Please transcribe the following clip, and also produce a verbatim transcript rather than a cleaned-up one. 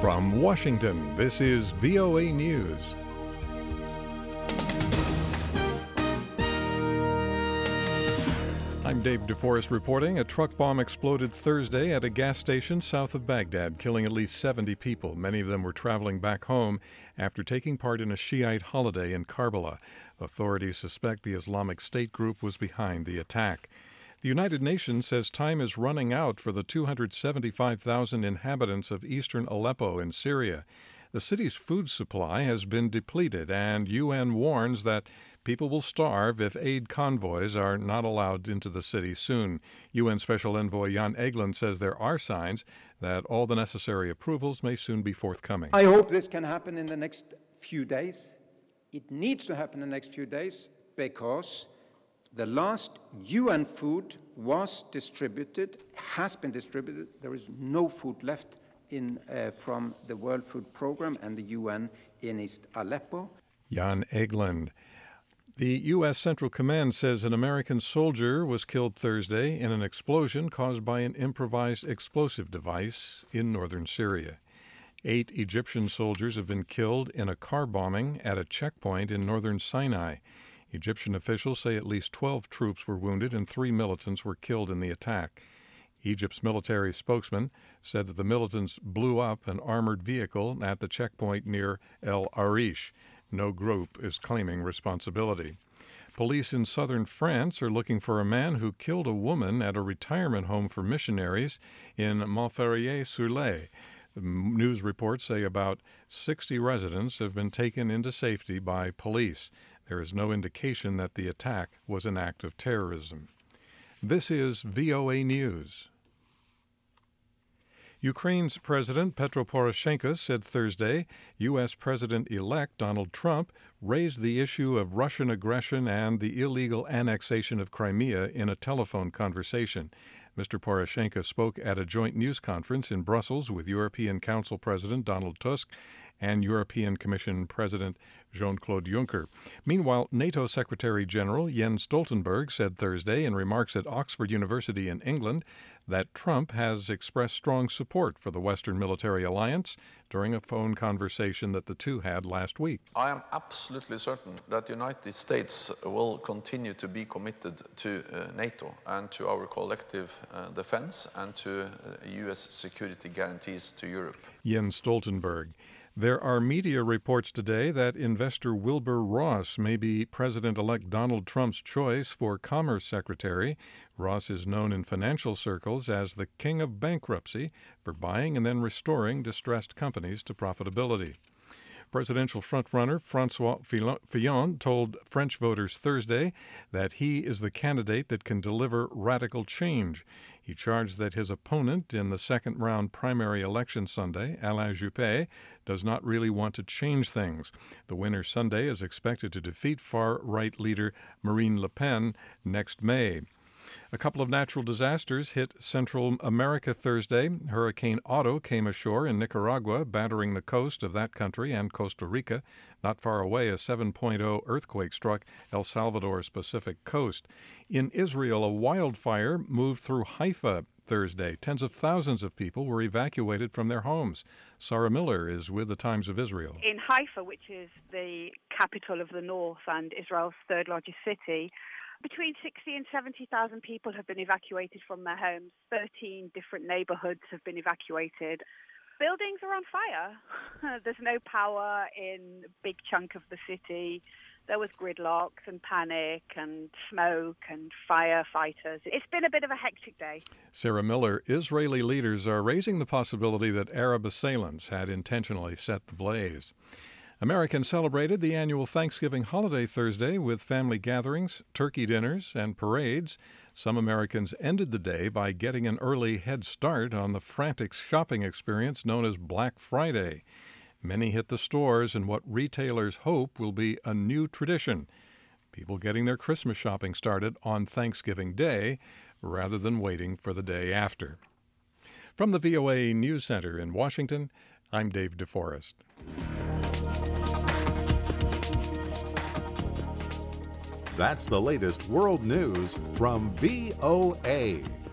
From Washington, this is V O A News. I'm Dave DeForest reporting. A truck bomb exploded Thursday at a gas station south of Baghdad, killing at least seventy people. Many of them were traveling back home after taking part in a Shiite holiday in Karbala. Authorities suspect the Islamic State group was behind the attack. The United Nations says time is running out for the two hundred seventy-five thousand inhabitants of eastern Aleppo in Syria. The city's food supply has been depleted, and U N warns that people will starve if aid convoys are not allowed into the city soon. U N Special Envoy Jan Egeland says there are signs that all the necessary approvals may soon be forthcoming. I hope this can happen in the next few days. It needs to happen in the next few days because the last U N food was distributed, has been distributed. There is no food left in uh, from the World Food Programme and the U N in East Aleppo. Jan Egeland. The U S Central Command says an American soldier was killed Thursday in an explosion caused by an improvised explosive device in northern Syria. Eight Egyptian soldiers have been killed in a car bombing at a checkpoint in northern Sinai. Egyptian officials say at least twelve troops were wounded and three militants were killed in the attack. Egypt's military spokesman said that the militants blew up an armored vehicle at the checkpoint near El Arish. No group is claiming responsibility. Police in southern France are looking for a man who killed a woman at a retirement home for missionaries in Montferrier-sur-Lay. News reports say about sixty residents have been taken into safety by police. There is no indication that the attack was an act of terrorism. This is V O A News. Ukraine's President Petro Poroshenko said Thursday U S. President-elect Donald Trump raised the issue of Russian aggression and the illegal annexation of Crimea in a telephone conversation. Mister Poroshenko spoke at a joint news conference in Brussels with European Council President Donald Tusk and European Commission President Jean-Claude Juncker. Meanwhile, NATO Secretary General Jens Stoltenberg said Thursday in remarks at Oxford University in England that Trump has expressed strong support for the Western military alliance during a phone conversation that the two had last week. I am absolutely certain that the United States will continue to be committed to uh, NATO and to our collective uh, defense and to uh, U S security guarantees to Europe. Jens Stoltenberg. There are media reports today that investor Wilbur Ross may be President-elect Donald Trump's choice for Commerce Secretary. Ross is known in financial circles as the king of bankruptcy for buying and then restoring distressed companies to profitability. Presidential frontrunner François Fillon told French voters Thursday that he is the candidate that can deliver radical change. He charged that his opponent in the second-round primary election Sunday, Alain Juppé, does not really want to change things. The winner Sunday is expected to defeat far-right leader Marine Le Pen next May. A couple of natural disasters hit Central America Thursday. Hurricane Otto came ashore in Nicaragua, battering the coast of that country and Costa Rica. Not far away, a seven point oh earthquake struck El Salvador's Pacific coast. In Israel, a wildfire moved through Haifa Thursday. Tens of thousands of people were evacuated from their homes. Sarah Miller is with the Times of Israel. In Haifa, which is the capital of the north and Israel's third largest city, between sixty and seventy thousand people have been evacuated from their homes. thirteen different neighborhoods have been evacuated. Buildings are on fire. There's no power in a big chunk of the city. There was gridlocks and panic and smoke and firefighters. It's been a bit of a hectic day. Sarah Miller, Israeli leaders are raising the possibility that Arab assailants had intentionally set the blaze. Americans celebrated the annual Thanksgiving holiday Thursday with family gatherings, turkey dinners, and parades. Some Americans ended the day by getting an early head start on the frantic shopping experience known as Black Friday. Many hit the stores in what retailers hope will be a new tradition, people getting their Christmas shopping started on Thanksgiving Day rather than waiting for the day after. From the V O A News Center in Washington, I'm Dave DeForest. That's the latest world news from V O A.